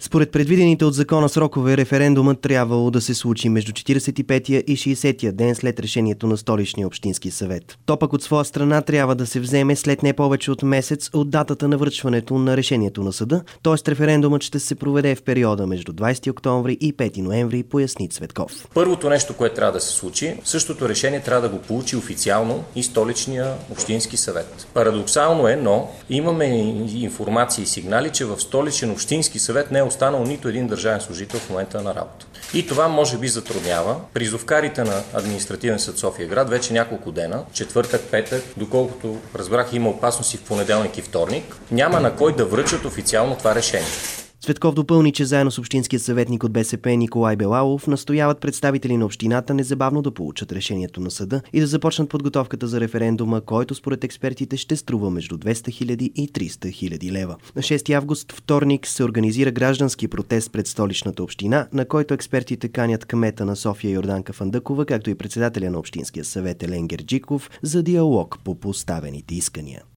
Според предвидените от закона срокове, референдумът трябвало да се случи между 45-я и 60-я ден след решението на Столичния общински съвет. То пък от своя страна трябва да се вземе след не повече от месец от датата на връчването на решението на съда, т.е. референдумът ще се проведе в периода между 20 октомври и 5 ноември, поясни Цветков. Първото нещо, което трябва да се случи, същото решение трябва да го получи официално и Столичния общински съвет. Парадоксално е, но имаме информации и сигнали, че в Столичен общински съвет не е останал нито един държавен служител в момента на работа. И това може би затруднява призовкарите на Административен съд София-град вече няколко дена, четвъртък, петък, доколкото разбрах има опасност и в понеделник и вторник, няма на кой да връчат официално това решение. Цветков допълни, че заедно с общинския съветник от БСП Николай Белалов настояват представители на общината незабавно да получат решението на съда и да започнат подготовката за референдума, който според експертите ще струва между 200 000 и 300 000 лева. На 6 август, вторник, се организира граждански протест пред Столичната община, на който експертите канят кмета на София Йорданка Фандъкова, както и председателя на общинския съвет Елен Герджиков, за диалог по поставените искания.